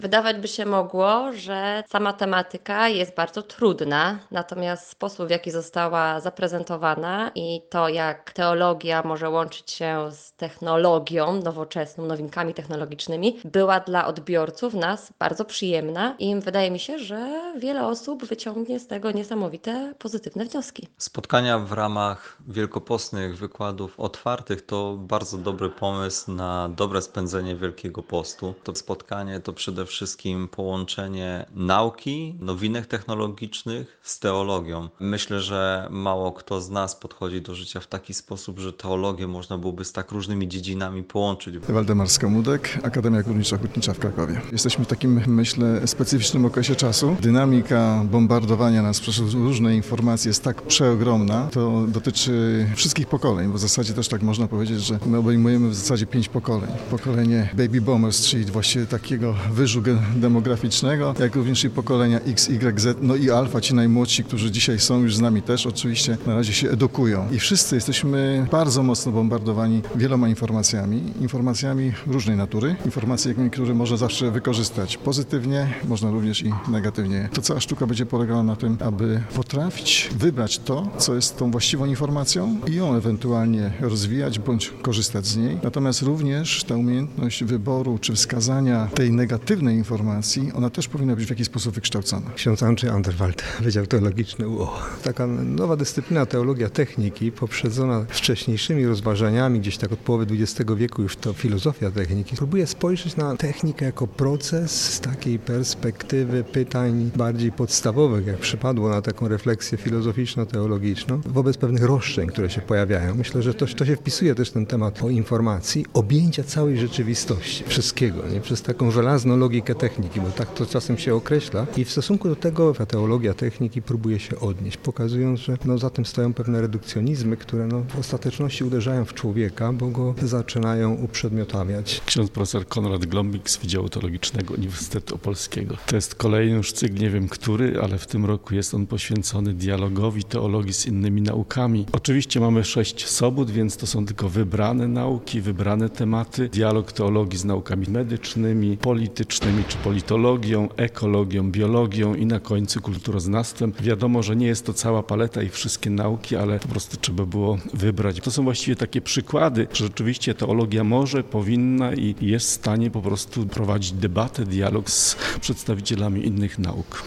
Wydawać by się mogło, że sama tematyka jest bardzo trudna, natomiast sposób, w jaki została zaprezentowana i to, jak teologia może łączyć się z technologią nowoczesną, nowinkami technologicznymi, była dla odbiorców nas bardzo przyjemna i wydaje mi się, że wiele osób wyciągnie z tego niesamowite, pozytywne wnioski. Spotkania w ramach wielkopostnych wykładów otwartych to bardzo dobry pomysł na dobre spędzenie Wielkiego Postu. To spotkanie to przede wszystkim połączenie nauki, nowinek technologicznych z teologią. Myślę, że mało kto z nas podchodzi do życia w taki sposób, że teologię można byłoby z tak różnymi dziedzinami połączyć. Waldemar Skałmudek, Akademia Górniczo-Hutnicza w Krakowie. Jesteśmy w takim, myślę, specyficznym okresie czasu. Dynamika bombardowania nas przez różne informacje jest tak przeogromna. To dotyczy wszystkich pokoleń, bo w zasadzie też tak można powiedzieć, że my obejmujemy w zasadzie 5 pokoleń. Pokolenie baby boomers, czyli właściwie takiego wyżu demograficznego, jak również i pokolenia X, Y, Z, no i alfa, ci najmłodsi, którzy dzisiaj są już z nami też, oczywiście na razie się edukują. I wszyscy jesteśmy bardzo mocno bombardowani wieloma informacjami różnej natury, informacjami, które można zawsze wykorzystać pozytywnie, można również i negatywnie. To cała sztuka będzie polegała na tym, aby potrafić wybrać to, co jest tą właściwą informacją i ją ewentualnie rozwijać bądź korzystać z niej. Natomiast również ta umiejętność wyboru czy wskazania tej negatywnej informacji, ona też powinna być w jakiś sposób wykształcona. Ksiądz Andrzej Anderwald, Wydział Teologiczny UO. Taka nowa dyscyplina teologia techniki, poprzedzona wcześniejszymi rozważaniami, gdzieś tak od połowy XX wieku już to filozofia techniki, próbuje spojrzeć na technikę jako proces z takiej perspektywy pytań bardziej podstawowych, jak przypadło na taką refleksję filozoficzno-teologiczną, wobec pewnych roszczeń, które się pojawiają. Myślę, że to się wpisuje też ten temat o informacji, objęcia całej rzeczywistości, wszystkiego, nie? Przez taką żelazną logikę techniki, bo tak to czasem się określa. I w stosunku do tego ta teologia techniki próbuje się odnieść, pokazując, że za tym stoją pewne redukcjonizmy, które w ostateczności uderzają w człowieka, bo go zaczynają uprzedmiotawiać. Ksiądz profesor Konrad Glombik z Wydziału Teologicznego Uniwersytetu Opolskiego. To jest kolejny już cykl, nie wiem który, ale w tym roku jest on poświęcony dialogowi teologii z innymi naukami. Oczywiście mamy 6 sobót, więc to są tylko wybrane nauki, wybrane tematy. Dialog teologii z naukami medycznymi, politycznymi czy politologią, ekologią, biologią i na końcu kulturoznawstwem. Wiadomo, że nie jest to cała paleta i wszystkie nauki, ale po prostu trzeba było wybrać. To są właściwie takie przykłady, że rzeczywiście teologia może, powinna i jest w stanie po prostu prowadzić debatę, dialog z przedstawicielami innych nauk.